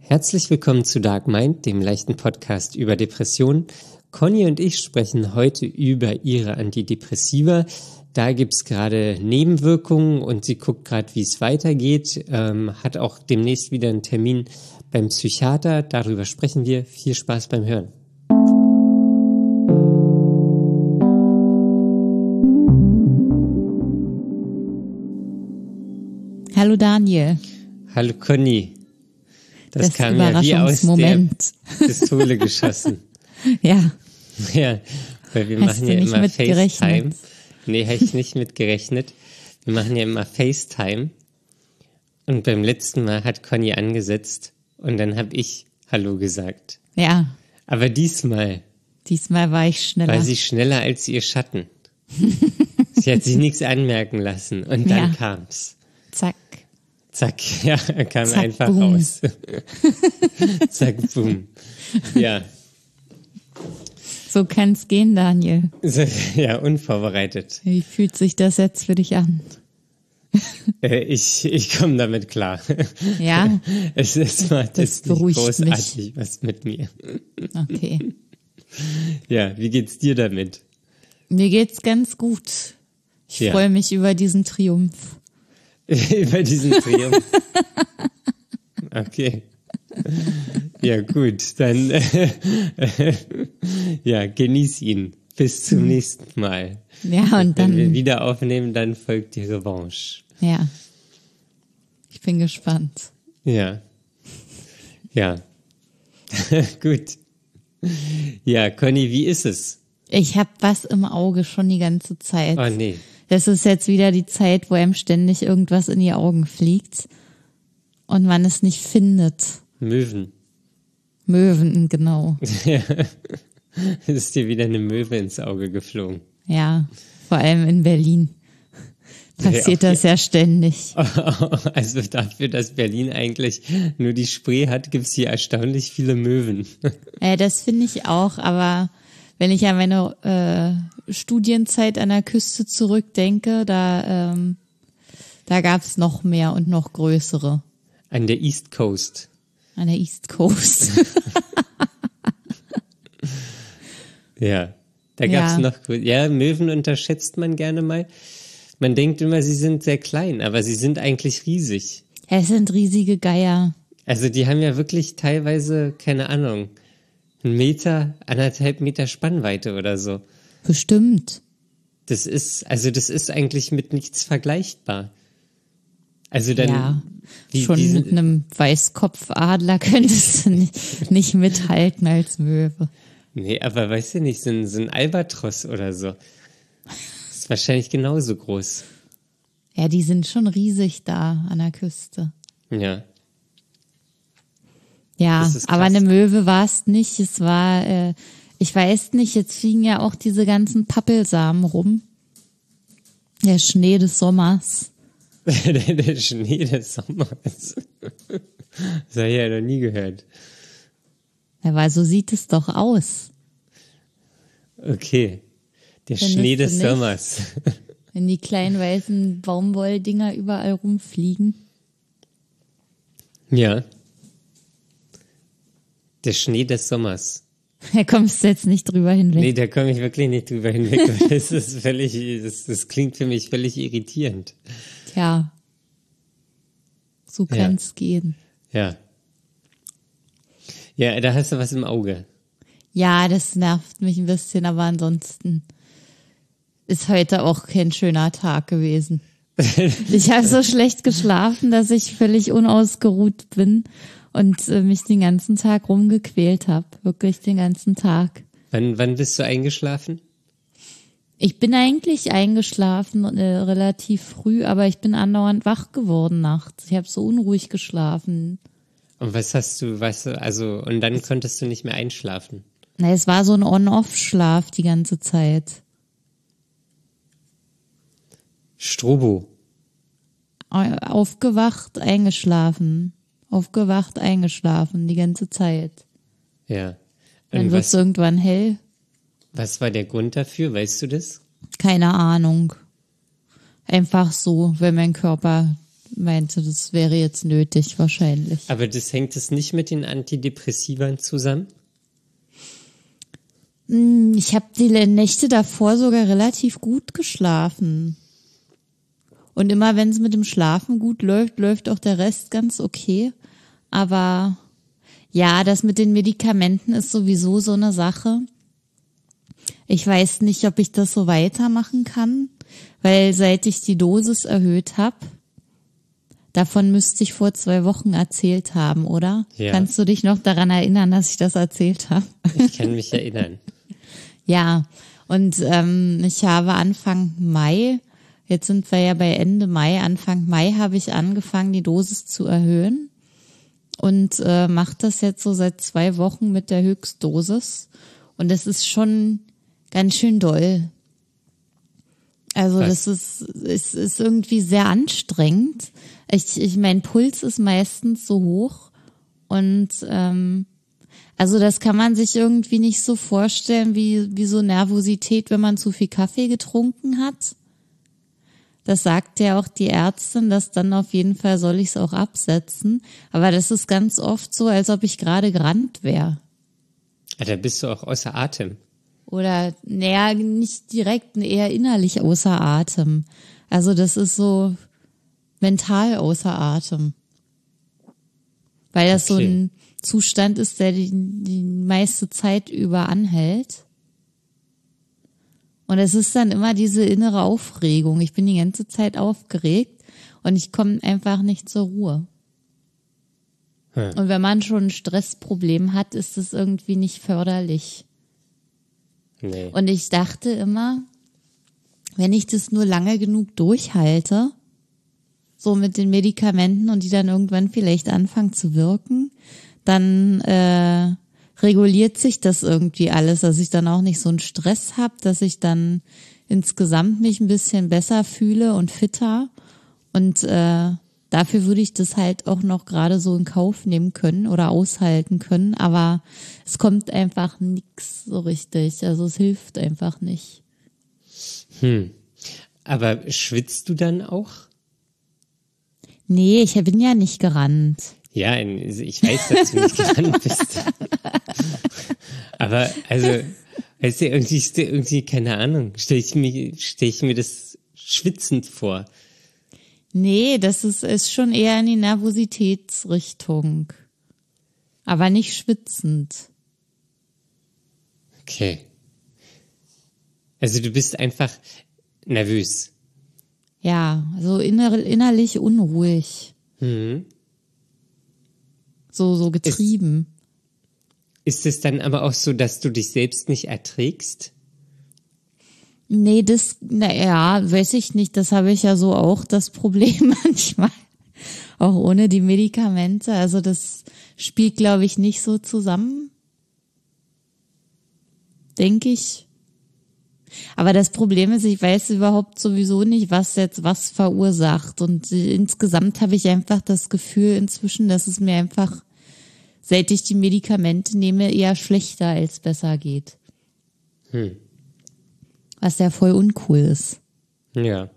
Herzlich willkommen zu Dark Mind, dem leichten Podcast über Depressionen. Conny und ich sprechen heute über ihre Antidepressiva. Da gibt's gerade Nebenwirkungen und sie guckt gerade, wie es weitergeht. Hat auch demnächst wieder einen Termin beim Psychiater. Darüber sprechen wir. Viel Spaß beim Hören. Hallo Daniel. Hallo Conny. Das kam ja wie aus der Pistole geschossen. Ja. Ja, weil wir machen ja immer FaceTime. Nee, habe ich nicht mit gerechnet. Wir machen ja immer FaceTime. Und beim letzten Mal hat Conny angesetzt und dann habe ich Hallo gesagt. Ja. Aber diesmal war ich schneller. War sie schneller als ihr Schatten. Sie hat sich nichts anmerken lassen und dann kam's. Zack. Zack, ja, kam Zack, einfach boom. raus. Zack, boom. Ja. So kann's gehen, Daniel. Ja, unvorbereitet. Wie fühlt sich das jetzt für dich an? Ich komme damit klar. Ja? Es macht jetzt nicht großartig mich. Was mit mir. Okay. Ja, wie geht's dir damit? Mir geht's ganz gut. Ich freue mich über diesen Triumph. Über diesen Triumph. Okay. Ja, gut, dann ja, genieß ihn. Bis zum nächsten Mal. Ja, und dann. Wenn wir wieder aufnehmen, dann folgt die Revanche. Ja. Ich bin gespannt. Ja. Ja. Gut. Ja, Conny, wie ist es? Ich habe was im Auge schon die ganze Zeit. Oh nee. Das ist jetzt wieder die Zeit, wo einem ständig irgendwas in die Augen fliegt und man es nicht findet. Möwen, genau. Ja. Ist dir wieder eine Möwe ins Auge geflogen? Ja, vor allem in Berlin passiert das ja ständig. Also dafür, dass Berlin eigentlich nur die Spree hat, gibt's hier erstaunlich viele Möwen. Das finde ich auch, aber wenn ich an meine Studienzeit an der Küste zurückdenke, da gab's noch mehr und noch größere. An der East Coast. An der East Coast. Ja, da gab's noch, ja, Möwen unterschätzt man gerne mal. Man denkt immer, sie sind sehr klein, aber sie sind eigentlich riesig. Ja, es sind riesige Geier. Also die haben ja wirklich teilweise, keine Ahnung, 1 Meter, 1,5 Meter Spannweite oder so. Bestimmt. Das ist eigentlich mit nichts vergleichbar. Also dann. Ja, schon mit einem Weißkopfadler könntest du nicht mithalten als Möwe. Nee, aber weißt du nicht, so ein Albatros oder so. Ist wahrscheinlich genauso groß. Ja, die sind schon riesig da an der Küste. Ja. Ja, aber eine Möwe war es nicht. Es war, ich weiß nicht, jetzt fliegen ja auch diese ganzen Pappelsamen rum. Der Schnee des Sommers. Der Schnee des Sommers. Das habe ich ja noch nie gehört. Ja, weil so sieht es doch aus. Okay. Der Schnee des Sommers. Wenn die kleinen weißen Baumwolldinger überall rumfliegen. Ja. Der Schnee des Sommers. Da kommst du jetzt nicht drüber hinweg. Nee, da komme ich wirklich nicht drüber hinweg. Das ist das klingt für mich völlig irritierend. Tja. So kann's gehen. Ja. Ja, da hast du was im Auge. Ja, das nervt mich ein bisschen, aber ansonsten ist heute auch kein schöner Tag gewesen. Ich habe so schlecht geschlafen, dass ich völlig unausgeruht bin und mich den ganzen Tag rumgequält habe. Wirklich den ganzen Tag. Wann bist du eingeschlafen? Ich bin eigentlich eingeschlafen relativ früh, aber ich bin andauernd wach geworden nachts. Ich habe so unruhig geschlafen. Und und dann konntest du nicht mehr einschlafen? Na, es war so ein On-Off-Schlaf die ganze Zeit. Strobo. Aufgewacht, eingeschlafen. Aufgewacht, eingeschlafen, die ganze Zeit. Ja. Dann wird es irgendwann hell. Was war der Grund dafür? Weißt du das? Keine Ahnung. Einfach so, wenn mein Körper meinte, das wäre jetzt nötig wahrscheinlich. Aber das hängt es nicht mit den Antidepressivern zusammen? Ich habe die Nächte davor sogar relativ gut geschlafen. Und immer wenn es mit dem Schlafen gut läuft, läuft auch der Rest ganz okay. Aber ja, das mit den Medikamenten ist sowieso so eine Sache. Ich weiß nicht, ob ich das so weitermachen kann, weil seit ich die Dosis erhöht habe, davon müsste ich vor 2 Wochen erzählt haben, oder? Ja. Kannst du dich noch daran erinnern, dass ich das erzählt habe? Ich kann mich erinnern. Ja, und ich habe Anfang Mai, jetzt sind wir ja bei Ende Mai, Anfang Mai habe ich angefangen, die Dosis zu erhöhen und mache das jetzt so seit 2 Wochen mit der Höchstdosis und es ist schon ganz schön doll. Also das ist irgendwie sehr anstrengend. Mein Puls ist meistens so hoch und also das kann man sich irgendwie nicht so vorstellen wie so Nervosität, wenn man zu viel Kaffee getrunken hat. Das sagt ja auch die Ärztin, dass dann auf jeden Fall soll ich es auch absetzen. Aber das ist ganz oft so, als ob ich gerade gerannt wäre. Ja, da bist du auch außer Atem. Oder, naja, nicht direkt, eher innerlich außer Atem. Also das ist so mental außer Atem. Weil das so ein Zustand ist, der die meiste Zeit über anhält. Und es ist dann immer diese innere Aufregung. Ich bin die ganze Zeit aufgeregt und ich komme einfach nicht zur Ruhe. Und wenn man schon ein Stressproblem hat, ist es irgendwie nicht förderlich. Nee. Und ich dachte immer, wenn ich das nur lange genug durchhalte, so mit den Medikamenten und die dann irgendwann vielleicht anfangen zu wirken, dann reguliert sich das irgendwie alles, dass ich dann auch nicht so einen Stress habe, dass ich dann insgesamt mich ein bisschen besser fühle und fitter und dafür würde ich das halt auch noch gerade so in Kauf nehmen können oder aushalten können, aber es kommt einfach nichts so richtig, also es hilft einfach nicht. Aber schwitzt du dann auch? Nee, ich bin ja nicht gerannt. Ja, ich weiß, dass du nicht gerannt bist. Aber, also, weißt du, irgendwie, keine Ahnung, stell ich mir das schwitzend vor. Nee, das ist schon eher in die Nervositätsrichtung. Aber nicht schwitzend. Okay. Also du bist einfach nervös. Ja, so innerlich unruhig. So getrieben. Ist es dann aber auch so, dass du dich selbst nicht erträgst? Nee, weiß ich nicht. Das habe ich ja so auch das Problem manchmal. Auch ohne die Medikamente. Also das spielt, glaube ich, nicht so zusammen. Denke ich. Aber das Problem ist, ich weiß überhaupt sowieso nicht, was jetzt was verursacht. Und insgesamt habe ich einfach das Gefühl inzwischen, dass es mir einfach, seit ich die Medikamente nehme, eher schlechter als besser geht. Was ja voll uncool ist. Ja.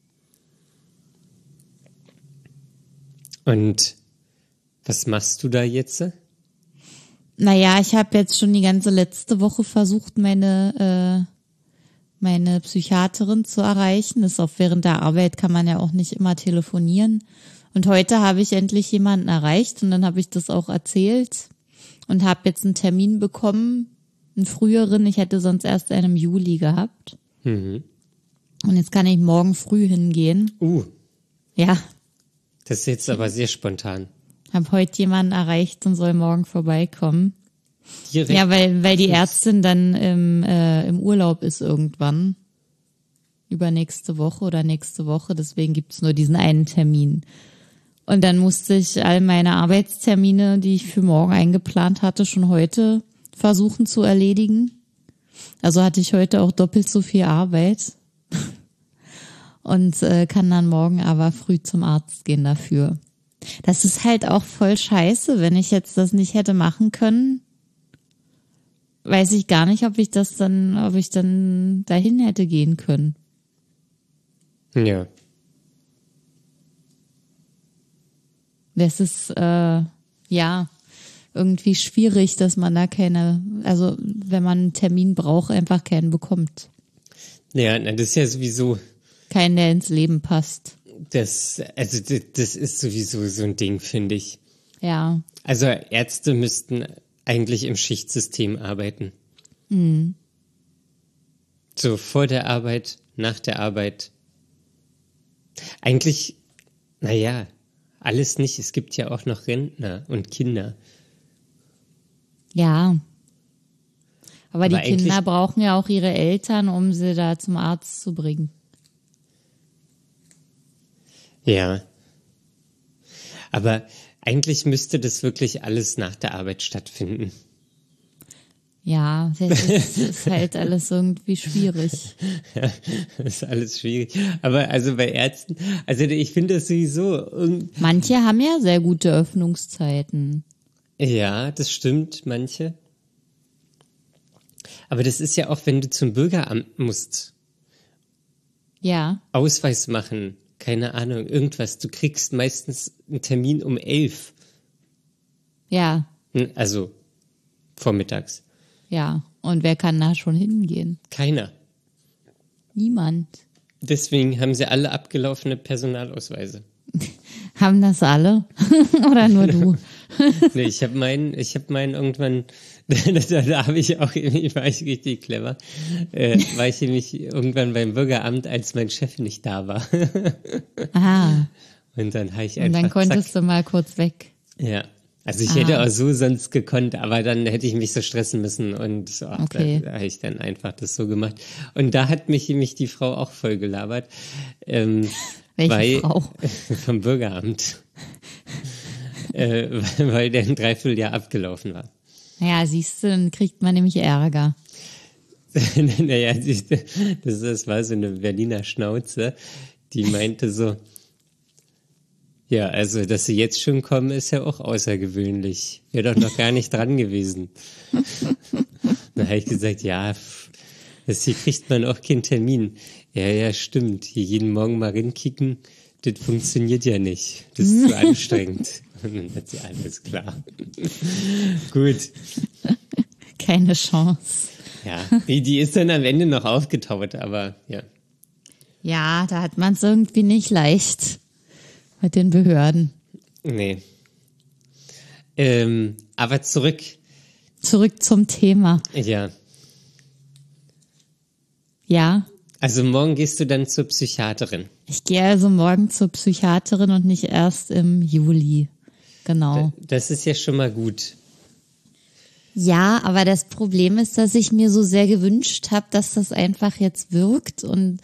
Und was machst du da jetzt? Naja, ich habe jetzt schon die ganze letzte Woche versucht, meine Psychiaterin zu erreichen. Das ist auch während der Arbeit, kann man ja auch nicht immer telefonieren. Und heute habe ich endlich jemanden erreicht und dann habe ich das auch erzählt und habe jetzt einen Termin bekommen, einen früheren. Ich hätte sonst erst einen im Juli gehabt. Und jetzt kann ich morgen früh hingehen. Ja. Das ist jetzt aber sehr spontan. Habe heute jemanden erreicht und soll morgen vorbeikommen. Direkt. Ja, weil die Ärztin dann im Urlaub ist irgendwann. Übernächste Woche oder nächste Woche. Deswegen gibt's nur diesen einen Termin. Und dann musste ich all meine Arbeitstermine, die ich für morgen eingeplant hatte, schon heute versuchen zu erledigen. Also hatte ich heute auch doppelt so viel Arbeit. Und kann dann morgen aber früh zum Arzt gehen dafür. Das ist halt auch voll scheiße, wenn ich jetzt das nicht hätte machen können. Weiß ich gar nicht, ob ich dann dahin hätte gehen können. Ja. Das ist, irgendwie schwierig, dass man da also wenn man einen Termin braucht, einfach keinen bekommt. Ja, das ist ja sowieso... Keinen, der ins Leben passt. Das ist sowieso so ein Ding, finde ich. Ja. Also Ärzte müssten eigentlich im Schichtsystem arbeiten. So vor der Arbeit, nach der Arbeit. Eigentlich, alles nicht. Es gibt ja auch noch Rentner und Kinder. Ja. Aber die Kinder brauchen ja auch ihre Eltern, um sie da zum Arzt zu bringen. Ja. Aber eigentlich müsste das wirklich alles nach der Arbeit stattfinden. Ja, das ist halt alles irgendwie schwierig. Ja, das ist alles schwierig. Aber also bei Ärzten, also ich finde das sowieso... Manche haben ja sehr gute Öffnungszeiten. Ja, das stimmt, manche. Aber das ist ja auch, wenn du zum Bürgeramt musst. Ja. Ausweis machen, keine Ahnung, irgendwas. Du kriegst meistens einen Termin um 11. Ja. Also vormittags. Ja, und wer kann da schon hingehen? Keiner. Niemand. Deswegen haben sie alle abgelaufene Personalausweise. Haben das alle? Oder nur du? Nee, ich habe meinen irgendwann, da war ich richtig clever, war ich nämlich irgendwann beim Bürgeramt, als mein Chef nicht da war. Aha. Und dann habe ich einfach, und dann konntest du mal kurz weg. Ja. Also ich hätte auch so sonst gekonnt, aber dann hätte ich mich so stressen müssen und okay. Da habe ich dann einfach das so gemacht. Und da hat mich die Frau auch voll gelabert. Welche Frau? Vom Bürgeramt. Weil der ein Dreivierteljahr abgelaufen war. Ja, siehst du, dann kriegt man nämlich Ärger. Naja, das war so eine Berliner Schnauze, die meinte so, ja, also, dass sie jetzt schon kommen, ist ja auch außergewöhnlich. Wäre doch noch gar nicht dran gewesen. Dann habe ich gesagt, ja, hier kriegt man auch keinen Termin. Ja, stimmt. Hier jeden Morgen mal rinkicken, das funktioniert ja nicht. Das ist zu anstrengend. Und dann hat sie, alles klar. Gut. Keine Chance. Ja, die ist dann am Ende noch aufgetaut, aber ja. Ja, da hat man es irgendwie nicht leicht. Mit den Behörden. Nee. Aber zurück. Zurück zum Thema. Ja. Ja. Also morgen gehst du dann zur Psychiaterin. Ich gehe also morgen zur Psychiaterin und nicht erst im Juli. Genau. Das ist ja schon mal gut. Ja, aber das Problem ist, dass ich mir so sehr gewünscht habe, dass das einfach jetzt wirkt und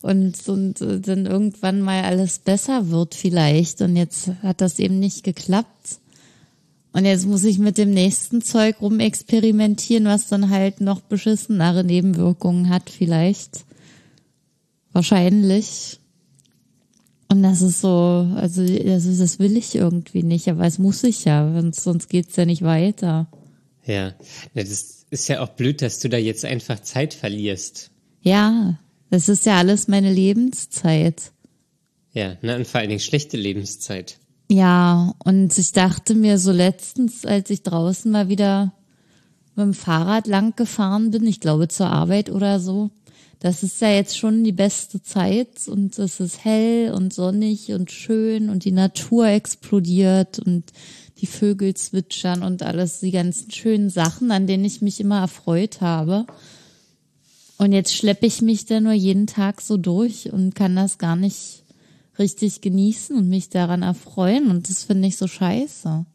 dann irgendwann mal alles besser wird vielleicht. Und jetzt hat das eben nicht geklappt. Und jetzt muss ich mit dem nächsten Zeug rumexperimentieren, was dann halt noch beschissenere Nebenwirkungen hat vielleicht. Wahrscheinlich. Und das ist so, also das will ich irgendwie nicht, aber es muss ich ja, sonst geht's ja nicht weiter. Ja, das ist ja auch blöd, dass du da jetzt einfach Zeit verlierst. Ja, das ist ja alles meine Lebenszeit. Ja, und vor allen Dingen schlechte Lebenszeit. Ja, und ich dachte mir so letztens, als ich draußen mal wieder mit dem Fahrrad lang gefahren bin, ich glaube zur Arbeit oder so, das ist ja jetzt schon die beste Zeit und es ist hell und sonnig und schön und die Natur explodiert und die Vögel zwitschern und alles, die ganzen schönen Sachen, an denen ich mich immer erfreut habe. Und jetzt schleppe ich mich da nur jeden Tag so durch und kann das gar nicht richtig genießen und mich daran erfreuen. Und das finde ich so scheiße.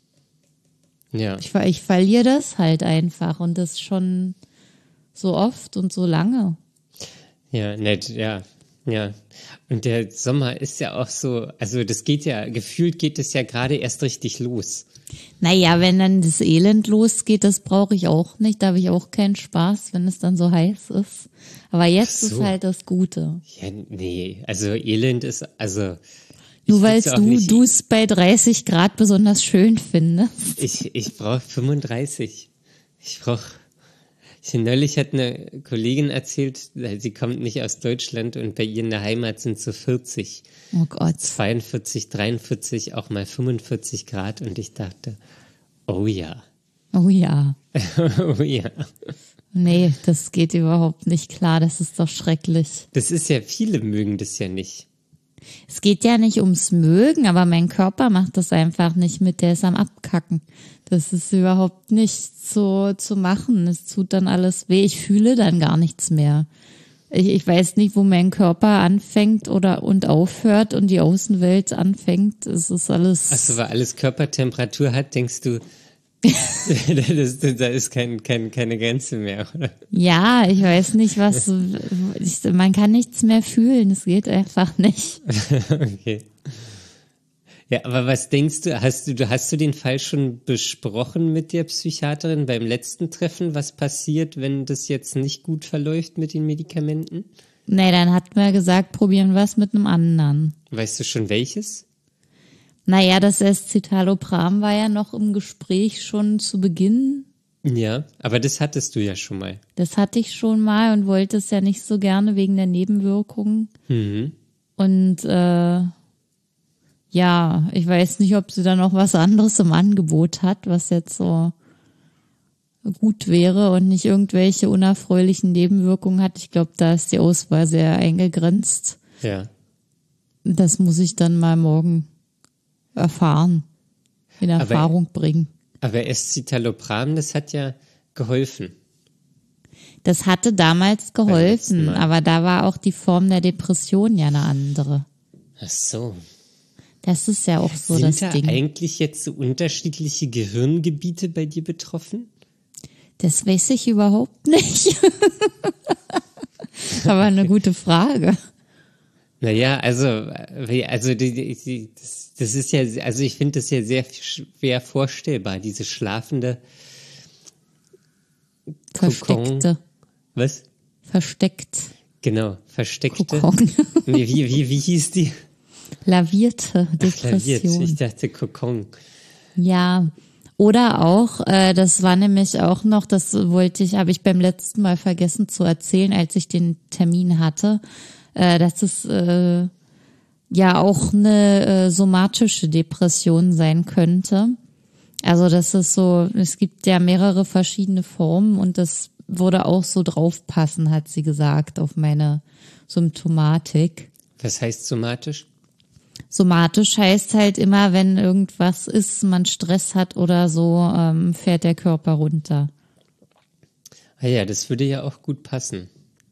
Ja. Ich verliere das halt einfach und das schon so oft und so lange. Ja, nett, ja. Ja. Und der Sommer ist ja auch so, also gefühlt geht es ja gerade erst richtig los. Naja, wenn dann das Elend losgeht, das brauche ich auch nicht. Da habe ich auch keinen Spaß, wenn es dann so heiß ist. Aber jetzt ist halt das Gute. Ja, nee, also Elend ist, also... Nur weil du es bei 30 Grad besonders schön findest. Ich brauche 35. Ich Neulich hat eine Kollegin erzählt, sie kommt nicht aus Deutschland und bei ihr in der Heimat sind so 40, Oh Gott. 42, 43, auch mal 45 Grad und ich dachte, oh ja, Oh ja. oh ja. Nee, das geht überhaupt nicht klar. Das ist doch schrecklich. Das ist ja, viele mögen das ja nicht. Es geht ja nicht ums Mögen, aber mein Körper macht das einfach nicht mit. Der ist am Abkacken. Das ist überhaupt nicht so zu machen. Es tut dann alles weh. Ich fühle dann gar nichts mehr. Ich weiß nicht, wo mein Körper anfängt und aufhört und die Außenwelt anfängt. Es ist alles. Achso, weil alles Körpertemperatur hat, denkst du, da ist keine Grenze mehr, oder? Ja, ich weiß nicht, man kann nichts mehr fühlen. Es geht einfach nicht. Okay. Ja, aber was denkst du, hast du den Fall schon besprochen mit der Psychiaterin beim letzten Treffen? Was passiert, wenn das jetzt nicht gut verläuft mit den Medikamenten? Nee, dann hat man gesagt, probieren wir es mit einem anderen. Weißt du schon welches? Naja, das Escitalopram war ja noch im Gespräch schon zu Beginn. Ja, aber das hattest du ja schon mal. Das hatte ich schon mal und wollte es ja nicht so gerne wegen der Nebenwirkungen. Und ja, ich weiß nicht, ob sie da noch was anderes im Angebot hat, was jetzt so gut wäre und nicht irgendwelche unerfreulichen Nebenwirkungen hat. Ich glaube, da ist die Auswahl sehr eingegrenzt. Ja. Das muss ich dann mal morgen erfahren, in Erfahrung bringen. Aber Escitalopram, das hat ja geholfen. Das hatte damals geholfen, aber da war auch die Form der Depression ja eine andere. Ach so. Das ist ja auch so Sind das da Ding. eigentlich jetzt so unterschiedliche Gehirngebiete bei dir betroffen? Das weiß ich überhaupt nicht. Aber eine gute Frage. Naja, das ist ja, also ich finde das ja sehr schwer vorstellbar, diese schlafende Versteckte. Was? Versteckt. Genau, versteckte. Kokon. Nee, wie hieß die? Lavierte Laviert. Depression. Ich dachte Kokon. Ja. Oder auch, das war nämlich auch noch, habe ich beim letzten Mal vergessen zu erzählen, als ich den Termin hatte, dass es ja auch eine somatische Depression sein könnte. Also das ist so, es gibt ja mehrere verschiedene Formen und das würde auch so draufpassen, hat sie gesagt, auf meine Symptomatik. Was heißt somatisch? Somatisch heißt halt immer, wenn irgendwas ist, man Stress hat oder so, fährt der Körper runter. Ah ja, das würde ja auch gut passen.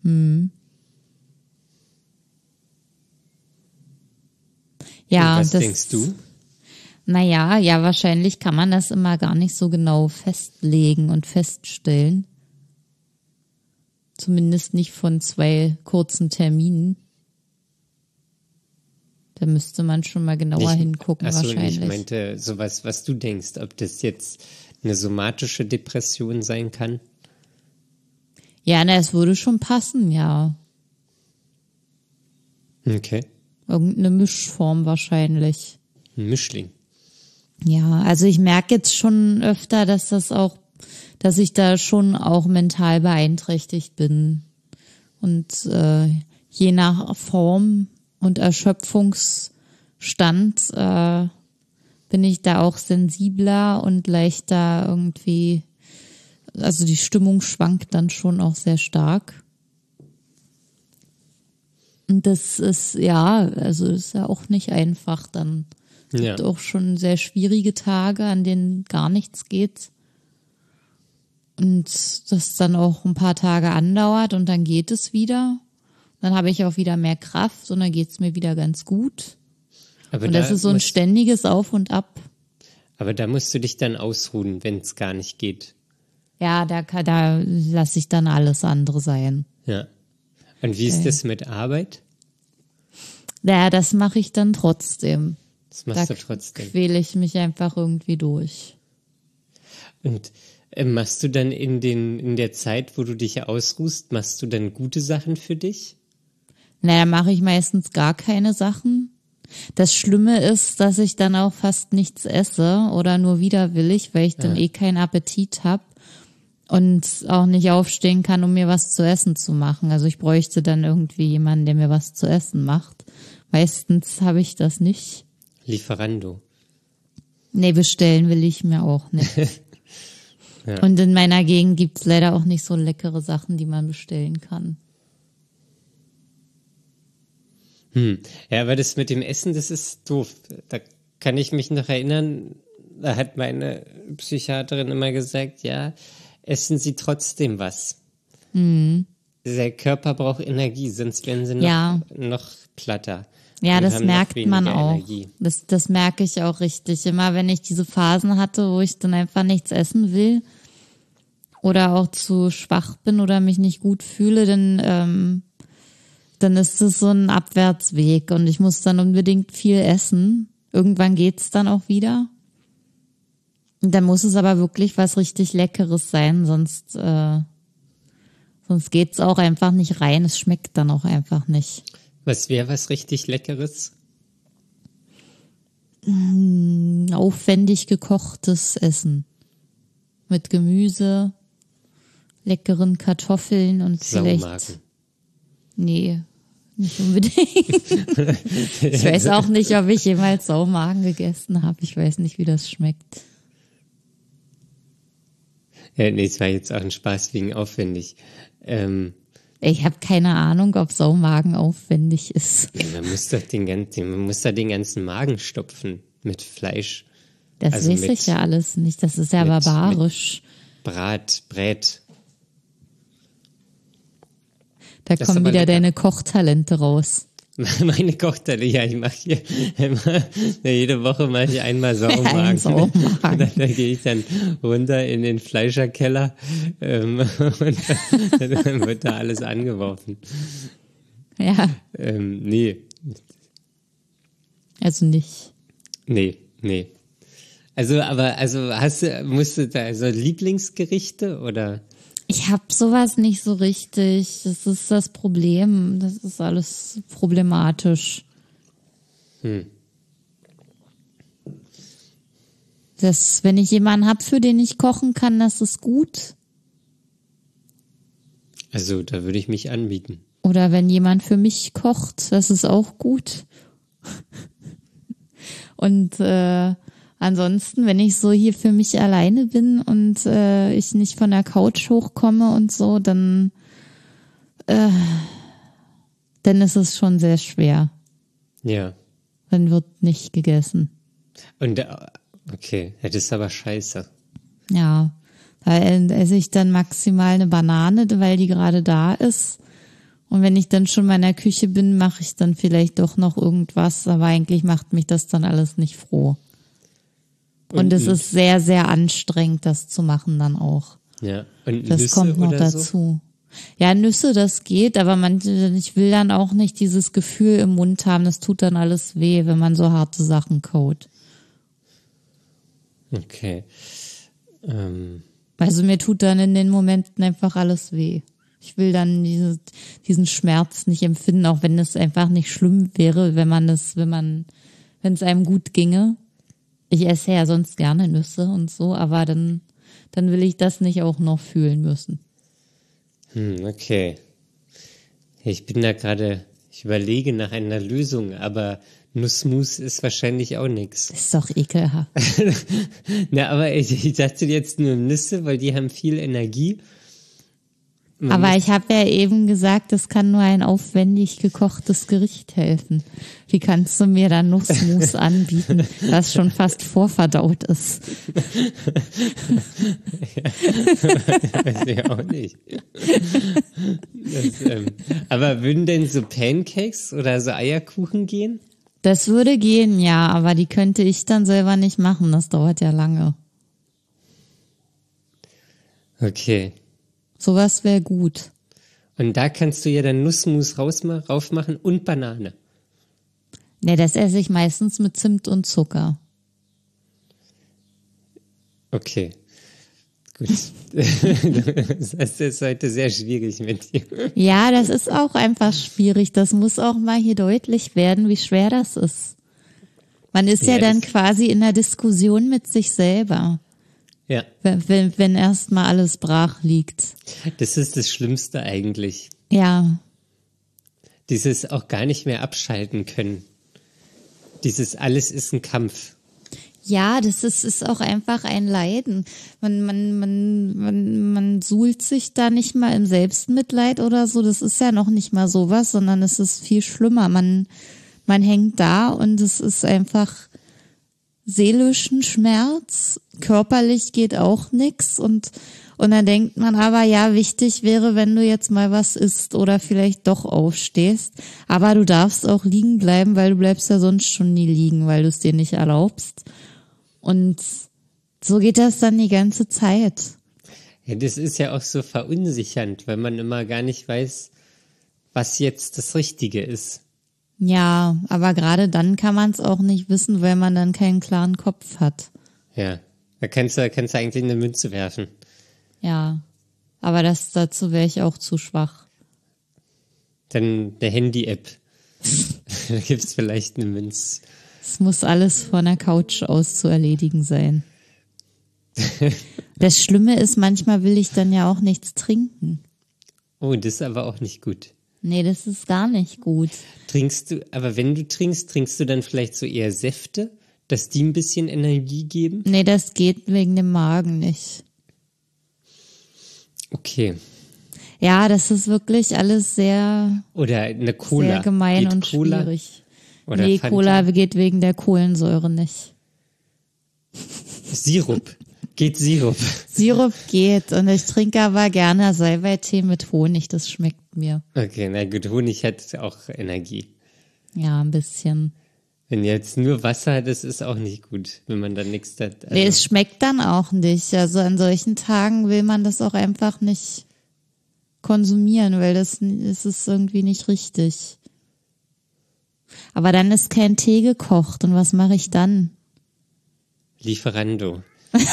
Ja, und was denkst du? Naja, ja, wahrscheinlich kann man das immer gar nicht so genau festlegen und feststellen. Zumindest nicht von 2 kurzen Terminen. Da müsste man schon mal genauer hingucken wahrscheinlich. Ich meinte sowas, was du denkst, ob das jetzt eine somatische Depression sein kann? Ja, es würde schon passen, ja. Okay. Irgendeine Mischform wahrscheinlich. Ein Mischling. Ja, also ich merke jetzt schon öfter, dass ich da schon auch mental beeinträchtigt bin. Und je nach Form und Erschöpfungsstand bin ich da auch sensibler und leichter irgendwie, also die Stimmung schwankt dann schon auch sehr stark. Und das ist ist ja auch nicht einfach dann. Es gibt auch schon sehr schwierige Tage, an denen gar nichts geht. Und das dann auch ein paar Tage andauert und dann geht es wieder. Dann habe ich auch wieder mehr Kraft und dann geht es mir wieder ganz gut. Aber und das ist so ein ständiges Auf und Ab. Aber da musst du dich dann ausruhen, wenn es gar nicht geht. Ja, da lasse ich dann alles andere sein. Ja. Und wie ist das mit Arbeit? Ja, das mache ich dann trotzdem. Das machst du trotzdem. Quäle ich mich einfach irgendwie durch. Und machst du dann in der Zeit, wo du dich ausruhst, machst du dann gute Sachen für dich? Naja, mache ich meistens gar keine Sachen. Das Schlimme ist, dass ich dann auch fast nichts esse oder nur widerwillig, weil ich dann keinen Appetit habe. und auch nicht aufstehen kann, um mir was zu essen zu machen. Also ich bräuchte dann irgendwie jemanden, der mir was zu essen macht. Meistens habe ich das nicht. Lieferando. Nee, bestellen will ich mir auch nicht. Ja. Und in meiner Gegend gibt's leider auch nicht so leckere Sachen, die man bestellen kann. Ja, aber das mit dem Essen, das ist doof. Da kann ich mich noch erinnern, da hat meine Psychiaterin immer gesagt, ja, essen Sie trotzdem was. Der Körper braucht Energie, sonst werden sie noch platter. Ja, das merkt man auch. Das merke ich auch richtig. Immer wenn ich diese Phasen hatte, wo ich dann einfach nichts essen will oder auch zu schwach bin oder mich nicht gut fühle, dann ist es so ein Abwärtsweg und ich muss dann unbedingt viel essen. Irgendwann geht's dann auch wieder. Und dann muss es aber wirklich was richtig Leckeres sein, sonst geht's auch einfach nicht rein. Es schmeckt dann auch einfach nicht. Was wäre was richtig Leckeres? Aufwendig gekochtes Essen. Mit Gemüse, leckeren Kartoffeln und vielleicht... Saumagen. Nee, nicht unbedingt. Ich weiß auch nicht, ob ich jemals Saumagen gegessen habe. Ich weiß nicht, wie das schmeckt. Ja, nee, es war jetzt auch ein Spaß wegen aufwendig. Ich habe keine Ahnung, ob Saumagen aufwendig ist. Ja, man muss da den ganzen Magen stopfen mit Fleisch. Das also weiß ich ja alles nicht. Das ist ja barbarisch. Brät. Da kommen wieder deine Kochtalente raus. Meine Kochtalente, ja, ich mache hier immer, jede Woche mache ich einmal Saumagen. Da gehe ich dann runter in den Fleischerkeller und dann wird da alles angeworfen. Ja. Nee. Also nicht. Nee. Musst du da so Lieblingsgerichte oder? Ich habe sowas nicht so richtig. Das ist das Problem. Das ist alles problematisch. Wenn ich jemanden habe, für den ich kochen kann, das ist gut. Also, da würde ich mich anbieten. Oder wenn jemand für mich kocht, das ist auch gut. Und ansonsten, wenn ich so hier für mich alleine bin und ich nicht von der Couch hochkomme und so, dann ist es schon sehr schwer. Ja. Dann wird nicht gegessen. Und okay, das ist aber scheiße. Ja, da esse ich dann maximal eine Banane, weil die gerade da ist. Und wenn ich dann schon mal in der Küche bin, mache ich dann vielleicht doch noch irgendwas, aber eigentlich macht mich das dann alles nicht froh. Und es ist sehr, sehr anstrengend, das zu machen dann auch. Ja. Und das Nüsse kommt noch oder dazu. So? Ja, Nüsse, das geht, aber ich will dann auch nicht dieses Gefühl im Mund haben, das tut dann alles weh, wenn man so harte Sachen kaut. Okay. Also mir tut dann in den Momenten einfach alles weh. Ich will dann diesen Schmerz nicht empfinden, auch wenn es einfach nicht schlimm wäre, wenn es einem gut ginge. Ich esse ja sonst gerne Nüsse und so, aber dann will ich das nicht auch noch fühlen müssen. Okay. Ich überlege nach einer Lösung, aber Nussmus ist wahrscheinlich auch nichts. Ist doch ekelhaft. Na, aber ich dachte jetzt nur Nüsse, weil die haben viel Energie. Aber ich habe ja eben gesagt, es kann nur ein aufwendig gekochtes Gericht helfen. Wie kannst du mir dann Nussmus anbieten, das schon fast vorverdaut ist? Weiß ich auch nicht. Aber würden denn so Pancakes oder so Eierkuchen gehen? Das würde gehen, ja, aber die könnte ich dann selber nicht machen. Das dauert ja lange. Okay. Sowas wäre gut. Und da kannst du ja dann Nussmus raufmachen und Banane. Ne, das esse ich meistens mit Zimt und Zucker. Okay. Gut. Das ist heute sehr schwierig mit dir. Ja, das ist auch einfach schwierig. Das muss auch mal hier deutlich werden, wie schwer das ist. Man ist ja dann quasi in der Diskussion mit sich selber. Ja. Wenn erstmal alles brach liegt. Das ist das Schlimmste eigentlich. Ja. Dieses auch gar nicht mehr abschalten können. Dieses alles ist ein Kampf. Ja, das ist auch einfach ein Leiden. Man suhlt sich da nicht mal im Selbstmitleid oder so. Das ist ja noch nicht mal sowas, sondern es ist viel schlimmer. Man hängt da und es ist einfach seelischen Schmerz. Körperlich geht auch nix und dann denkt man aber, ja, wichtig wäre, wenn du jetzt mal was isst oder vielleicht doch aufstehst. Aber du darfst auch liegen bleiben, weil du bleibst ja sonst schon nie liegen, weil du es dir nicht erlaubst. Und so geht das dann die ganze Zeit. Ja, das ist ja auch so verunsichernd, weil man immer gar nicht weiß, was jetzt das Richtige ist. Ja, aber gerade dann kann man es auch nicht wissen, weil man dann keinen klaren Kopf hat. Ja, da kannst du eigentlich eine Münze werfen. Ja, aber dazu wäre ich auch zu schwach. Dann eine Handy-App. Da gibt's vielleicht eine Münze. Es muss alles von der Couch aus zu erledigen sein. Das Schlimme ist, manchmal will ich dann ja auch nichts trinken. Oh, das ist aber auch nicht gut. Nee, das ist gar nicht gut. Aber wenn du trinkst du dann vielleicht so eher Säfte, dass die ein bisschen Energie geben? Nee, das geht wegen dem Magen nicht. Okay. Ja, das ist wirklich alles sehr, Oder eine Cola. sehr gemein Geht und Cola? schwierig. Oder Nee, Fanta? Cola geht wegen der Kohlensäure nicht. Sirup. Geht Sirup. Sirup geht und ich trinke aber gerne Salbeitee mit Honig, das schmeckt mir. Okay, na gut, Honig hat auch Energie. Ja, ein bisschen. Wenn jetzt nur Wasser, das ist auch nicht gut, wenn man dann nichts hat. Also, Nee, es schmeckt dann auch nicht. Also an solchen Tagen will man das auch einfach nicht konsumieren, weil es ist irgendwie nicht richtig. Aber dann ist kein Tee gekocht und was mache ich dann? Lieferando.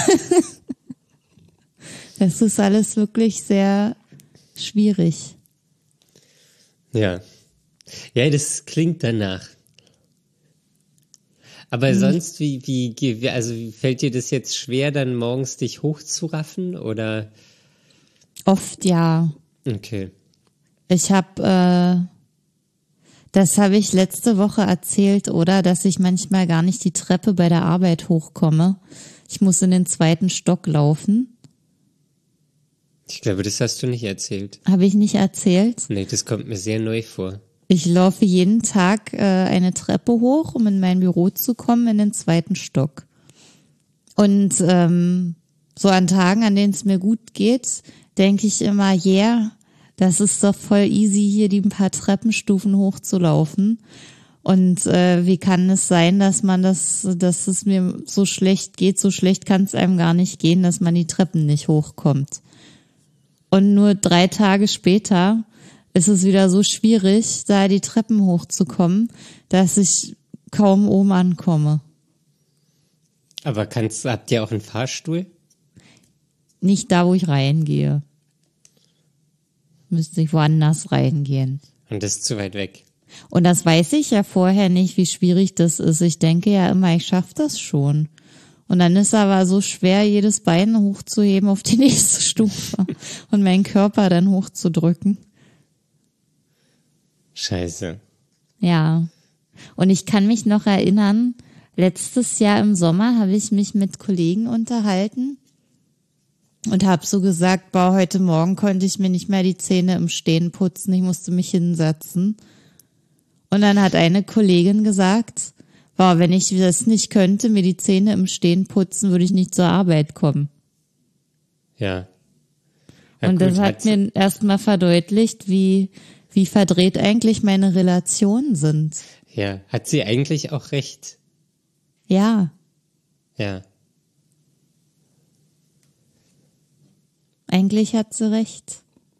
Das ist alles wirklich sehr schwierig. Ja. Ja, das klingt danach. Aber sonst, wie fällt dir das jetzt schwer, dann morgens dich hochzuraffen, oder? Oft ja. Okay. Das habe ich letzte Woche erzählt, oder? Dass ich manchmal gar nicht die Treppe bei der Arbeit hochkomme. Ich muss in den 2. Stock laufen. Ich glaube, das hast du nicht erzählt. Habe ich nicht erzählt? Nee, das kommt mir sehr neu vor. Ich laufe jeden Tag eine Treppe hoch, um in mein Büro zu kommen, in den 2. Stock. Und so an Tagen, an denen es mir gut geht, denke ich immer, yeah, das ist doch voll easy, hier die ein paar Treppenstufen hochzulaufen. Und wie kann es sein, dass es mir so schlecht geht, so schlecht kann es einem gar nicht gehen, dass man die Treppen nicht hochkommt. Und nur 3 Tage später ist es wieder so schwierig, da die Treppen hochzukommen, dass ich kaum oben ankomme. Aber habt ihr auch einen Fahrstuhl? Nicht da, wo ich reingehe. Müsste ich woanders reingehen. Und das ist zu weit weg. Und das weiß ich ja vorher nicht, wie schwierig das ist. Ich denke ja immer, ich schaffe das schon. Und dann ist aber so schwer, jedes Bein hochzuheben auf die nächste Stufe und meinen Körper dann hochzudrücken. Scheiße. Ja. Und ich kann mich noch erinnern, letztes Jahr im Sommer habe ich mich mit Kollegen unterhalten und habe so gesagt, boah, heute Morgen konnte ich mir nicht mehr die Zähne im Stehen putzen, ich musste mich hinsetzen. Und dann hat eine Kollegin gesagt, boah, wenn ich das nicht könnte, mir die Zähne im Stehen putzen, würde ich nicht zur Arbeit kommen. Ja. Und gut, das hat mir erstmal verdeutlicht, wie verdreht eigentlich meine Relationen sind. Ja, hat sie eigentlich auch recht? Ja. Ja. Eigentlich hat sie recht.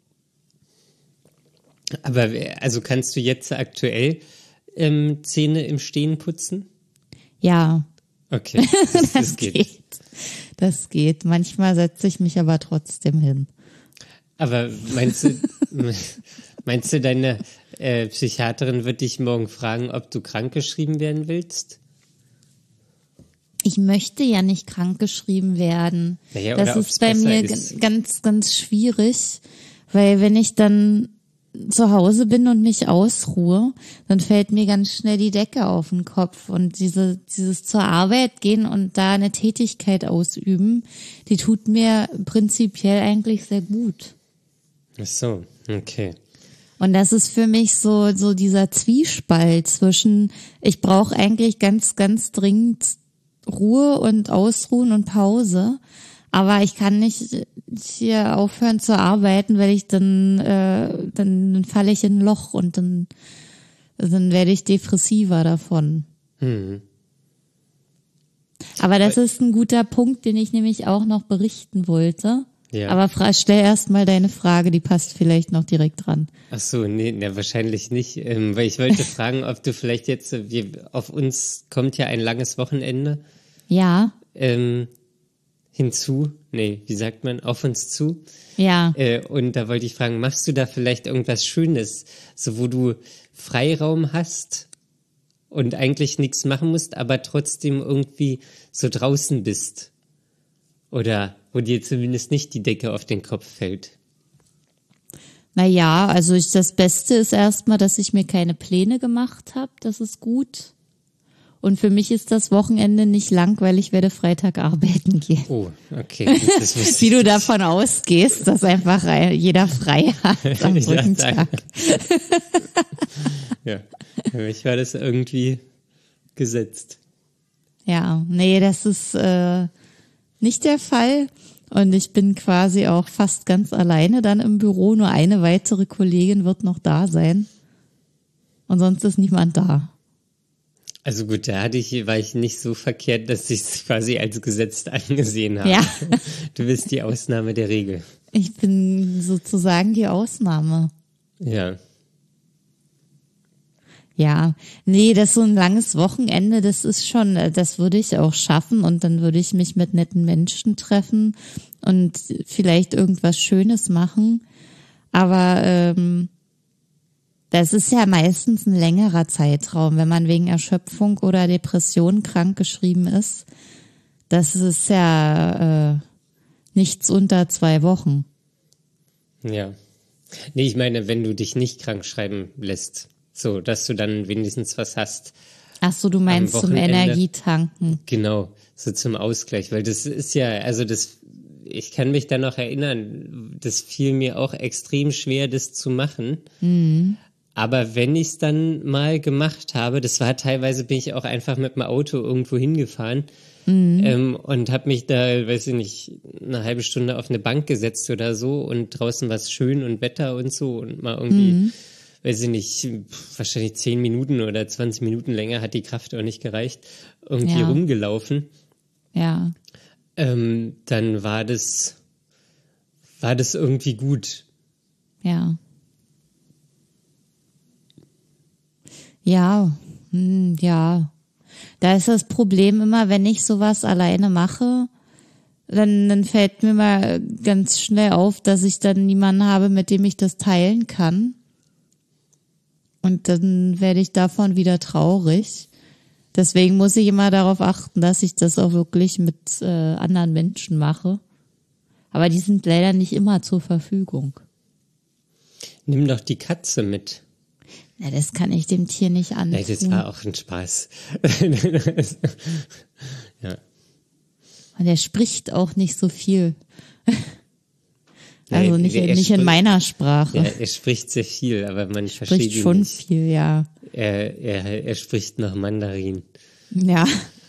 Aber also kannst du jetzt aktuell Zähne im Stehen putzen? Ja. Okay, das geht. Das geht. Manchmal setze ich mich aber trotzdem hin. Aber meinst du, deine Psychiaterin wird dich morgen fragen, ob du krankgeschrieben werden willst? ich möchte ja nicht krankgeschrieben werden. Naja, das ist bei mir ganz, ganz schwierig, weil wenn ich dann zu Hause bin und mich ausruhe, dann fällt mir ganz schnell die Decke auf den Kopf und dieses zur Arbeit gehen und da eine Tätigkeit ausüben, die tut mir prinzipiell eigentlich sehr gut. Ach so, okay. Und das ist für mich so dieser Zwiespalt zwischen, ich brauche eigentlich ganz, ganz dringend Ruhe und Ausruhen und Pause, aber ich kann nicht hier aufhören zu arbeiten, weil ich dann falle ich in ein Loch und dann werde ich depressiver davon. Aber das ist ein guter Punkt, den ich nämlich auch noch berichten wollte. Ja. Aber stell erst mal deine Frage, die passt vielleicht noch direkt dran. Ach so, nee, wahrscheinlich nicht, weil ich wollte fragen, ob du vielleicht jetzt, auf uns kommt ja ein langes Wochenende. Ja. Hinzu, wie sagt man, auf uns zu. Ja. Und da wollte ich fragen, machst du da vielleicht irgendwas Schönes, so wo du Freiraum hast und eigentlich nichts machen musst, aber trotzdem irgendwie so draußen bist? Oder wo dir zumindest nicht die Decke auf den Kopf fällt? Naja, also das Beste ist erstmal, dass ich mir keine Pläne gemacht habe. Das ist gut. Und für mich ist das Wochenende nicht lang, weil ich werde Freitag arbeiten gehen. Oh, okay. Wie du davon ausgehst, dass einfach jeder frei hat am Brückentag. Ja, für mich war das irgendwie gesetzt. Ja, nee, das ist nicht der Fall. Und ich bin quasi auch fast ganz alleine dann im Büro. Nur eine weitere Kollegin wird noch da sein. Und sonst ist niemand da. Also gut, war ich nicht so verkehrt, dass ich es quasi als gesetzt angesehen habe. Ja. Du bist die Ausnahme der Regel. Ich bin sozusagen die Ausnahme. Ja. Ja, nee, das ist so ein langes Wochenende, das würde ich auch schaffen und dann würde ich mich mit netten Menschen treffen und vielleicht irgendwas Schönes machen. Aber das ist ja meistens ein längerer Zeitraum, wenn man wegen Erschöpfung oder Depression krankgeschrieben ist. Das ist ja nichts unter 2 Wochen. Ja. Nee, ich meine, wenn du dich nicht krank schreiben lässt. So, dass du dann wenigstens was hast. Ach so, du meinst zum Energietanken. Genau, so zum Ausgleich, weil das ist ja, ich kann mich da noch erinnern, das fiel mir auch extrem schwer, das zu machen. Mhm. Aber wenn ich es dann mal gemacht habe, teilweise bin ich auch einfach mit dem Auto irgendwo hingefahren und habe mich da, weiß ich nicht, eine halbe Stunde auf eine Bank gesetzt oder so und draußen war es schön und Wetter und so und mal irgendwie weiß ich nicht, wahrscheinlich 10 Minuten oder 20 Minuten länger hat die Kraft auch nicht gereicht, irgendwie rumgelaufen. Ja. Dann war das irgendwie gut. Ja. Ja, ja. Da ist das Problem immer, wenn ich sowas alleine mache, dann fällt mir mal ganz schnell auf, dass ich dann niemanden habe, mit dem ich das teilen kann. Und dann werde ich davon wieder traurig. Deswegen muss ich immer darauf achten, dass ich das auch wirklich mit anderen Menschen mache. Aber die sind leider nicht immer zur Verfügung. Nimm doch die Katze mit. Ja, das kann ich dem Tier nicht antun. Nein, das war auch ein Spaß. Ja. Und er spricht auch nicht so viel. Also nicht in meiner Sprache. Ja, er spricht sehr viel, aber man versteht ihn nicht. Spricht schon viel, ja. Er spricht noch Mandarin. Ja.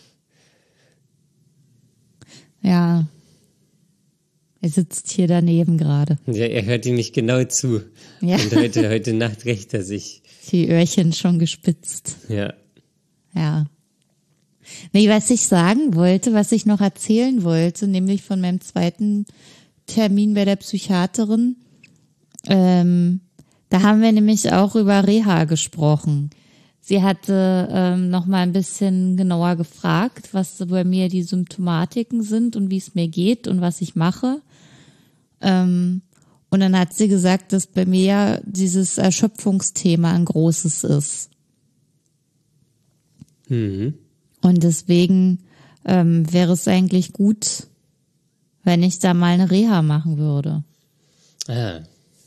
Ja. Er sitzt hier daneben gerade. Ja, er hört ihm nicht genau zu. Ja. Und heute Nacht rächt er sich. Die Öhrchen schon gespitzt. Ja. Ja. Nee, was ich sagen wollte, was ich noch erzählen wollte, nämlich von meinem zweiten Termin bei der Psychiaterin. Da haben wir nämlich auch über Reha gesprochen. Sie hatte noch mal ein bisschen genauer gefragt, was bei mir die Symptomatiken sind und wie es mir geht und was ich mache. Und dann hat sie gesagt, dass bei mir ja dieses Erschöpfungsthema ein großes ist. Mhm. Und deswegen wäre es eigentlich gut, wenn ich da mal eine Reha machen würde. Ah.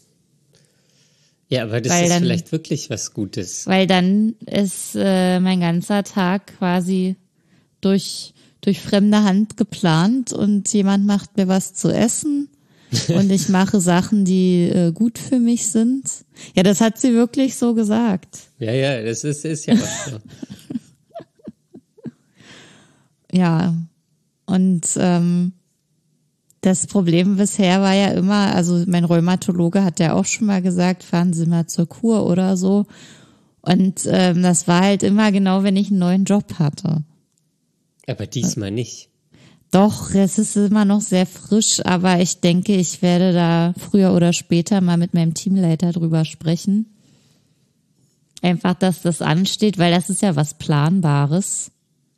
Ja, aber das Weil ist dann, vielleicht wirklich was Gutes. Weil dann ist mein ganzer Tag quasi durch fremde Hand geplant und jemand macht mir was zu essen und ich mache Sachen, die gut für mich sind. Ja, das hat sie wirklich so gesagt. Ja, das ist ja auch so. Ja, und das Problem bisher war ja immer, also mein Rheumatologe hat ja auch schon mal gesagt, fahren Sie mal zur Kur oder so. Und das war halt immer genau, wenn ich einen neuen Job hatte. Aber diesmal nicht. Doch, es ist immer noch sehr frisch, aber ich denke, ich werde da früher oder später mal mit meinem Teamleiter drüber sprechen. Einfach, dass das ansteht, weil das ist ja was Planbares.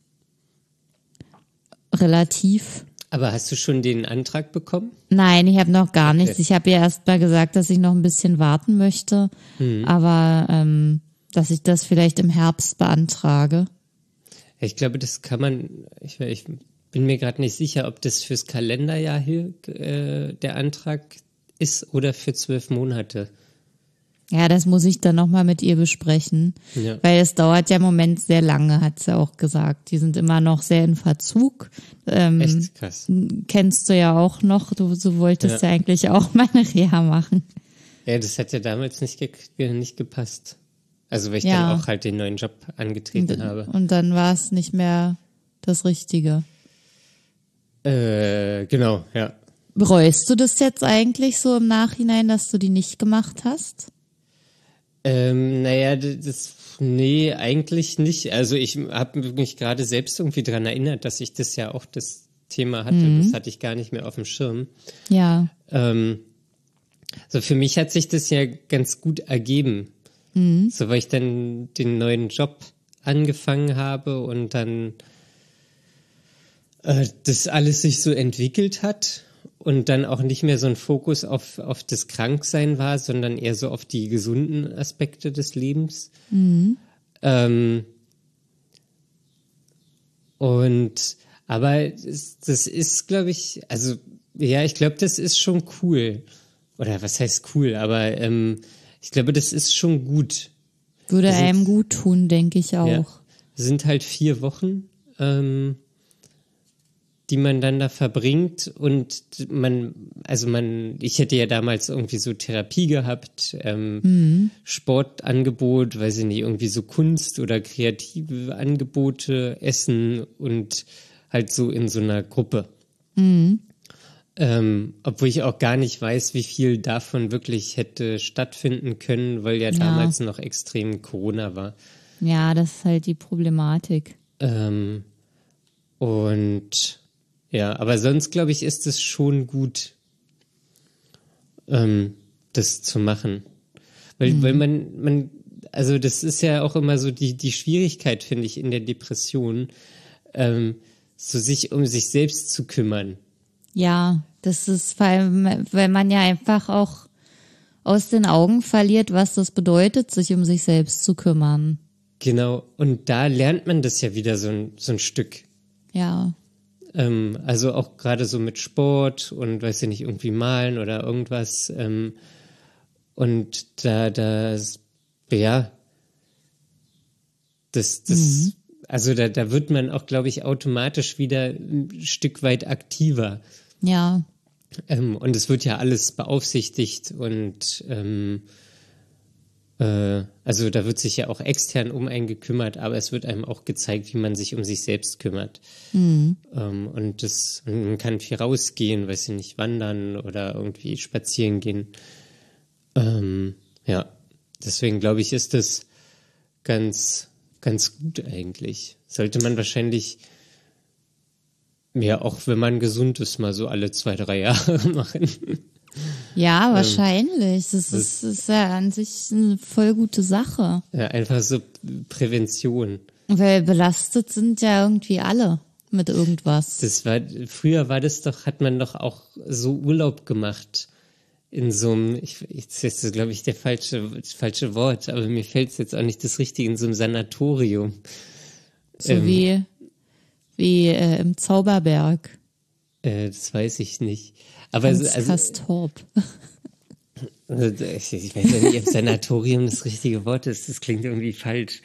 Relativ. Aber hast du schon den Antrag bekommen? Nein, ich habe noch gar nichts. Ich habe ihr erst mal gesagt, dass ich noch ein bisschen warten möchte, aber dass ich das vielleicht im Herbst beantrage. Ich glaube, das kann man, ich bin mir gerade nicht sicher, ob das fürs Kalenderjahr hier der Antrag ist oder für 12 Monate. Ja, das muss ich dann nochmal mit ihr besprechen, weil es dauert ja im Moment sehr lange, hat sie auch gesagt. Die sind immer noch sehr in Verzug. Echt krass. Kennst du ja auch noch, du wolltest ja eigentlich auch mal eine Reha machen. Ja, das hat ja damals nicht gepasst. Also weil ich dann auch halt den neuen Job angetreten habe. Und dann war es nicht mehr das Richtige. Genau, ja. Bereust du das jetzt eigentlich so im Nachhinein, dass du die nicht gemacht hast? Naja, nee, eigentlich nicht. Also ich habe mich gerade selbst irgendwie dran erinnert, dass ich das ja auch das Thema hatte. Das hatte ich gar nicht mehr auf dem Schirm. Ja. So für mich hat sich das ja ganz gut ergeben. So, weil ich dann den neuen Job angefangen habe und dann das alles sich so entwickelt hat und dann auch nicht mehr so ein Fokus auf das Kranksein war, sondern eher so auf die gesunden Aspekte des Lebens. Aber das ist, glaube ich, also ja, ich glaube, das ist schon cool. Oder was heißt cool? Aber ich glaube, das ist schon gut. Würde einem gut tun, denke ich auch. Ja, sind halt 4 Wochen, die man dann da verbringt und ich hätte ja damals irgendwie so Therapie gehabt, Sportangebot, weiß ich nicht, irgendwie so Kunst oder kreative Angebote, Essen und halt so in so einer Gruppe. Obwohl ich auch gar nicht weiß, wie viel davon wirklich hätte stattfinden können, weil ja damals noch extrem Corona war. Ja, das ist halt die Problematik. Aber sonst, glaube ich, ist es schon gut, das zu machen. Weil man, also das ist ja auch immer so die Schwierigkeit, finde ich, in der Depression, so sich um sich selbst zu kümmern. Ja, das ist vor allem, weil man ja einfach auch aus den Augen verliert, was das bedeutet, sich um sich selbst zu kümmern. Genau, und da lernt man das ja wieder so ein Stück. Ja. Also auch gerade so mit Sport und, weiß ich nicht, irgendwie malen oder irgendwas. Und also da wird man auch, glaube ich, automatisch wieder ein Stück weit aktiver. Ja. Und es wird ja alles beaufsichtigt und also da wird sich ja auch extern um einen gekümmert, aber es wird einem auch gezeigt, wie man sich um sich selbst kümmert. Und man kann viel rausgehen, weiß ich nicht, wandern oder irgendwie spazieren gehen. Deswegen glaube ich, ist das ganz, ganz gut eigentlich. Sollte man wahrscheinlich, ja, auch wenn man gesund ist, mal so alle 2-3 Jahre machen. Ja, wahrscheinlich. Das ist ja an sich eine voll gute Sache. Ja, einfach so Prävention. Weil belastet sind ja irgendwie alle mit irgendwas. Früher hat man doch auch so Urlaub gemacht in so einem, das ist, glaube ich, das falsche Wort, aber mir fällt es jetzt auch nicht das Richtige, in so einem Sanatorium. So wie wie im Zauberberg. Das weiß ich nicht. Aber Hans Castorp. Ich weiß ja nicht, ob Sanatorium das richtige Wort ist. Das klingt irgendwie falsch.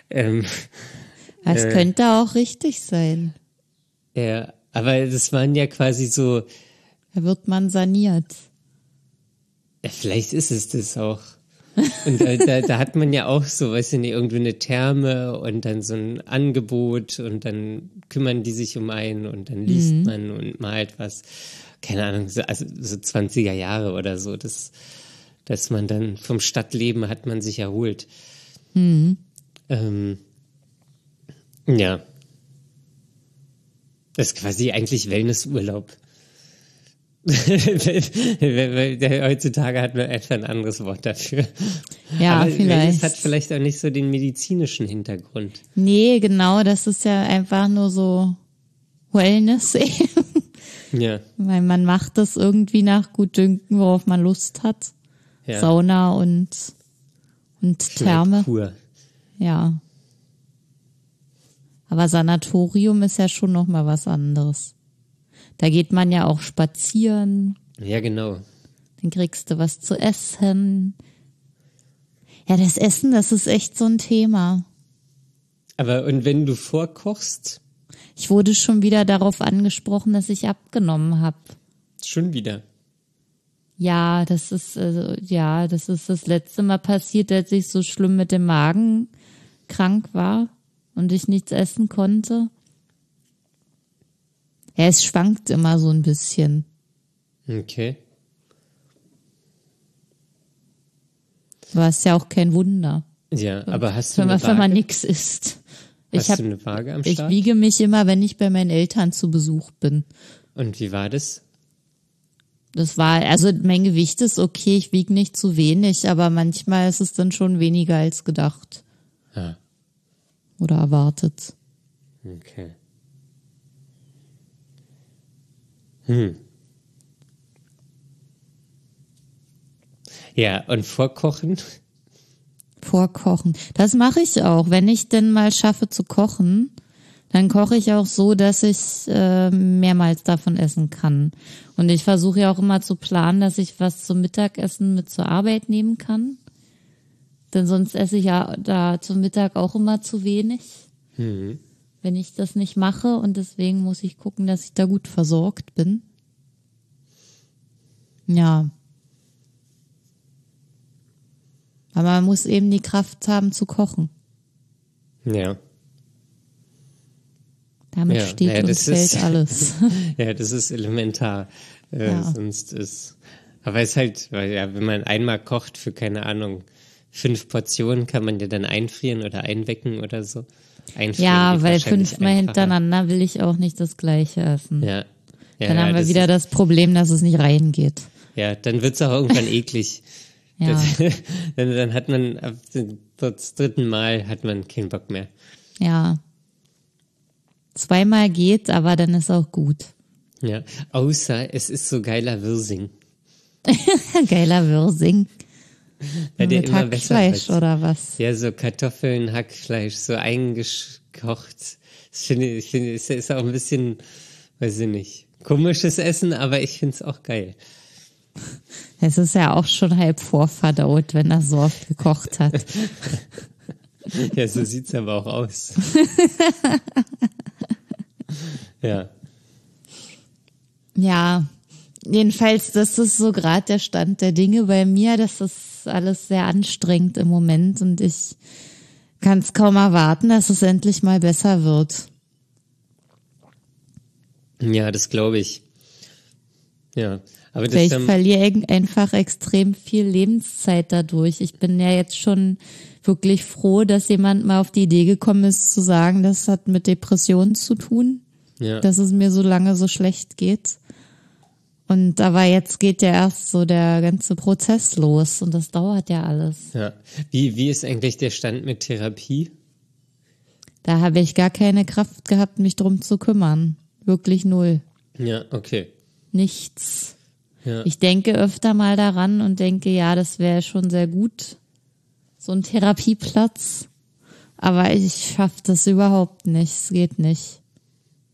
Es könnte auch richtig sein. Ja, aber das waren ja quasi so. Da wird man saniert. Ja, vielleicht ist es das auch. Und da hat man ja auch so, weißt du nicht, irgendwie eine Therme und dann so ein Angebot und dann kümmern die sich um einen und dann liest man und malt was. Keine Ahnung, so 20er Jahre oder so, dass man dann vom Stadtleben hat man sich erholt. Ja. Das ist quasi eigentlich Wellnessurlaub. Heutzutage hat man einfach ein anderes Wort dafür. Ja, aber vielleicht. Es hat vielleicht auch nicht so den medizinischen Hintergrund. Nee, genau, das ist ja einfach nur so Wellness eben. Ja. Weil man macht das irgendwie nach Gutdünken, worauf man Lust hat. Ja. Sauna und Therme. Kur. Ja. Aber Sanatorium ist ja schon noch mal was anderes. Da geht man ja auch spazieren. Ja, genau. Dann kriegst du was zu essen. Ja, das Essen, das ist echt so ein Thema. Aber und wenn du vorkochst? Ich wurde schon wieder darauf angesprochen, dass ich abgenommen habe. Schon wieder? Ja, das ist das letzte Mal passiert, als ich so schlimm mit dem Magen krank war und ich nichts essen konnte. Ja, es schwankt immer so ein bisschen. Okay. Aber ist ja auch kein Wunder. Ja, aber hast du eine Wenn man Waage? nichts isst. Hast du eine Waage am Ich Start? wiege mich immer, wenn ich bei meinen Eltern zu Besuch bin. Und wie war das? Das war, also mein Gewicht ist okay, ich wiege nicht zu wenig, aber manchmal ist es dann schon weniger als gedacht. Ah, Oder erwartet. okay. Ja, und vorkochen? Vorkochen. Das mache ich auch. Wenn ich denn mal schaffe zu kochen, dann koche ich auch so, dass ich mehrmals davon essen kann. Und ich versuche ja auch immer zu planen, dass ich was zum Mittagessen mit zur Arbeit nehmen kann. Denn sonst esse ich ja da zum Mittag auch immer zu wenig, wenn ich das nicht mache. Und deswegen muss ich gucken, dass ich da gut versorgt bin. Ja. Aber man muss eben die Kraft haben zu kochen. Ja. Damit Ja, steht ja, und das fällt ist- alles. Ja, das ist elementar. Ja. Sonst ist. Aber es ist halt, weil ja, wenn man einmal kocht für, keine Ahnung, 5 Portionen, kann man ja dann einfrieren oder einwecken oder so. Einfrieren Ja, geht weil wahrscheinlich 5-mal einfacher. hintereinander will ich auch nicht das Gleiche essen. Ja. Ja, Dann ja, haben wir das wieder das Problem, dass es nicht reingeht. Ja, dann wird's auch irgendwann eklig. Ja. Dann hat man ab dem 3. Mal hat man keinen Bock mehr. Ja. 2-mal geht, aber dann ist auch gut. Ja, außer es ist so geiler Wirsing. Geiler Würsing. Ja, der Mit immer besser Hackfleisch wird. oder was? Ja, so Kartoffeln, Hackfleisch, so eingekocht. Das finde ich, ist auch ein bisschen, weiß ich nicht, komisches Essen, aber ich finde es auch geil. Es ist ja auch schon halb vorverdaut, wenn das so oft gekocht hat. Ja, so sieht's aber auch aus. Ja. Ja, jedenfalls, das ist so gerade der Stand der Dinge bei mir. Das ist alles sehr anstrengend im Moment und ich kann es kaum erwarten, dass es endlich mal besser wird. Ja, das glaube ich. Ja, aber das Weil ich dann, verliere einfach extrem viel Lebenszeit dadurch. Ich bin ja jetzt schon wirklich froh, dass jemand mal auf die Idee gekommen ist zu sagen, das hat mit Depressionen zu tun, ja. dass es mir so lange so schlecht geht. Und aber jetzt geht ja erst so der ganze Prozess los und das dauert ja alles. Ja. Wie ist eigentlich der Stand mit Therapie? Da habe ich gar keine Kraft gehabt, mich drum zu kümmern. Wirklich null. Ja, okay. Nichts. Ja. Ich denke öfter mal daran und denke, ja, das wäre schon sehr gut. So ein Therapieplatz. Aber ich schaffe das überhaupt nicht. Es geht nicht.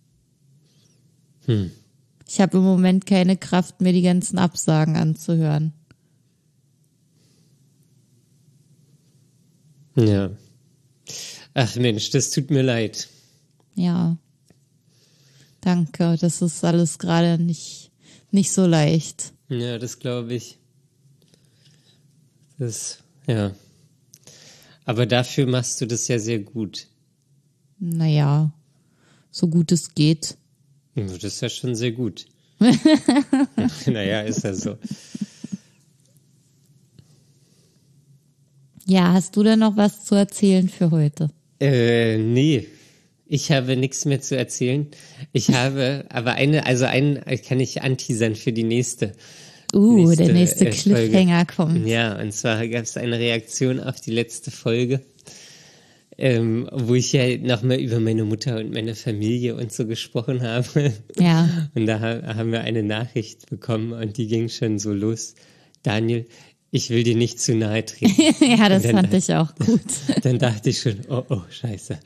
Ich habe im Moment keine Kraft, mir die ganzen Absagen anzuhören. Ja. Ach Mensch, das tut mir leid. Ja. Danke, das ist alles gerade nicht so leicht. Ja, das glaube ich. Ja. Aber dafür machst du das ja sehr gut. Naja, so gut es geht. Das ist ja schon sehr gut. Naja, ist ja so. Ja, hast du denn noch was zu erzählen für heute? Nee. Ich habe nichts mehr zu erzählen. Ich habe aber kann ich anteasern für die nächste. Der nächste Cliffhanger kommt. Ja, und zwar gab es eine Reaktion auf die letzte Folge, wo ich ja nochmal über meine Mutter und meine Familie und so gesprochen habe. Ja. Und da haben wir eine Nachricht bekommen und die ging schon so los. Daniel, ich will dir nicht zu nahe treten. Ja, das fand ich auch gut. Dann dachte ich schon, oh, scheiße.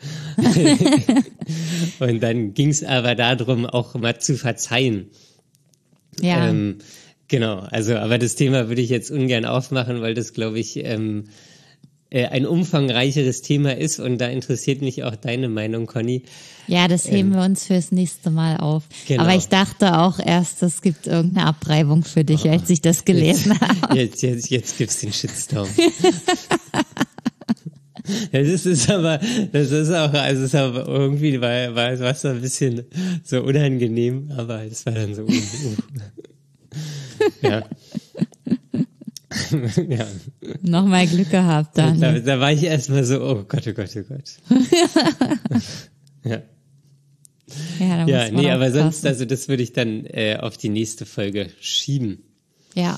Und dann ging es aber darum, auch mal zu verzeihen. Ja. Genau, also, aber das Thema würde ich jetzt ungern aufmachen, weil das, glaube ich, ein umfangreicheres Thema ist und da interessiert mich auch deine Meinung, Conny. Ja, das heben wir uns fürs nächste Mal auf. Genau. Aber ich dachte auch erst, es gibt irgendeine Abreibung für dich, als ich das gelesen habe. Jetzt gibt's den Shitstorm. Das ist aber irgendwie war es so ein bisschen so unangenehm, aber es war dann so. Ja. Ja. Nochmal Glück gehabt dann. Da war ich erstmal so, oh Gott. Ja. Ja, nee, aber sonst, also das würde ich dann auf die nächste Folge schieben. Ja.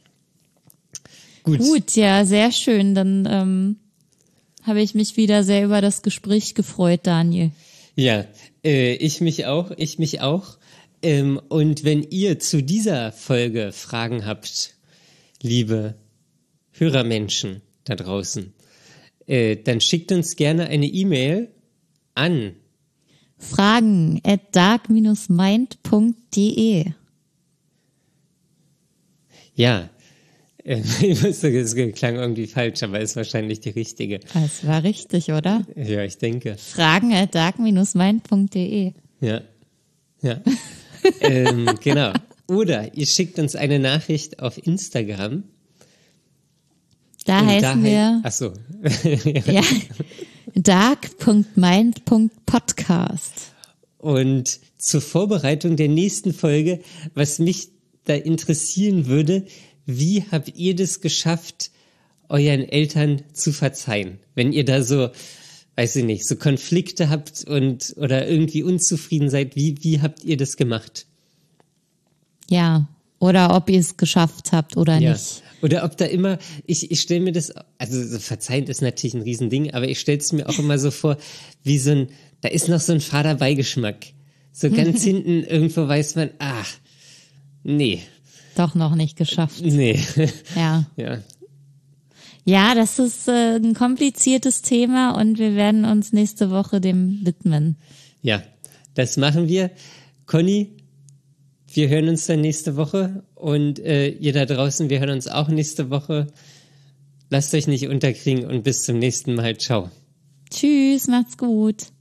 Gut, ja, sehr schön. Dann habe ich mich wieder sehr über das Gespräch gefreut, Daniel. Ja, ich mich auch. Und wenn ihr zu dieser Folge Fragen habt, liebe Hörermenschen da draußen, dann schickt uns gerne eine E-Mail an fragen@dark-mind.de. Ja, es klang irgendwie falsch, aber ist wahrscheinlich die richtige. Das war richtig, oder? Ja, ich denke. fragen@dark-mind.de. Ja. Genau. Oder ihr schickt uns eine Nachricht auf Instagram. Da heißen wir. Ach so. Ja. dark.mind.podcast. Und zur Vorbereitung der nächsten Folge, was mich da interessieren würde, wie habt ihr das geschafft, euren Eltern zu verzeihen? Wenn ihr da so, weiß ich nicht, so Konflikte habt oder irgendwie unzufrieden seid, wie habt ihr das gemacht? Ja, oder ob ihr es geschafft habt oder nicht. Oder ob da immer, ich stelle mir das, also so verzeihen ist natürlich ein Riesending, aber ich stelle es mir auch immer so vor, wie da ist noch so ein fader Beigeschmack. So ganz hinten irgendwo weiß man, nee. Doch noch nicht geschafft. Nee. Ja. Ja, das ist ein kompliziertes Thema und wir werden uns nächste Woche dem widmen. Ja, das machen wir. Conny, wir hören uns dann nächste Woche und ihr da draußen, wir hören uns auch nächste Woche. Lasst euch nicht unterkriegen und bis zum nächsten Mal. Ciao. Tschüss, macht's gut.